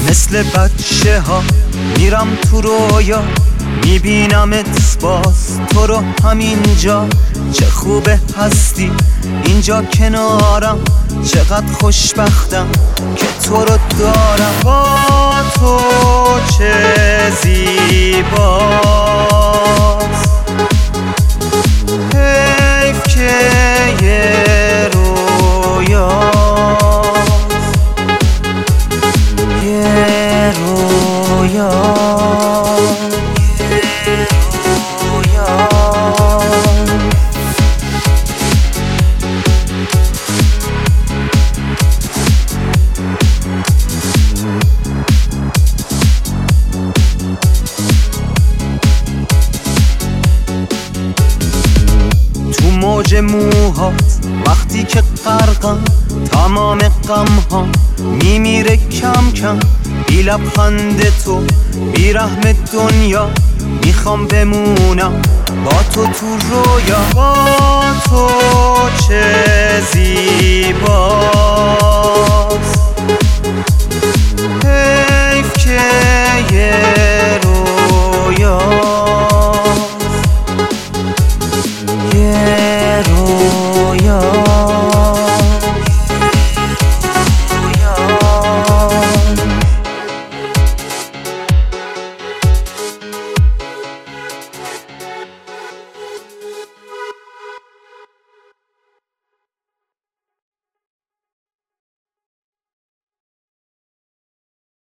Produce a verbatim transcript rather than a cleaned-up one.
مثل بچه ها میرم تو رویا، میبینمت باز تو رو همینجا. چه خوبه هستی اینجا کنارم، چقدر خوشبختم که تو رو دارم. با تو چه زیباست، حیف که یه رویاست، یه رویاست، یه رویاست. تو موج موهات وقتی که غرقم، تمام غم ها میمیره کم کم. بی لبخند تو بی رحم دنیا، میخوام بمونم با تو تو رویا. با تو چه زیباست،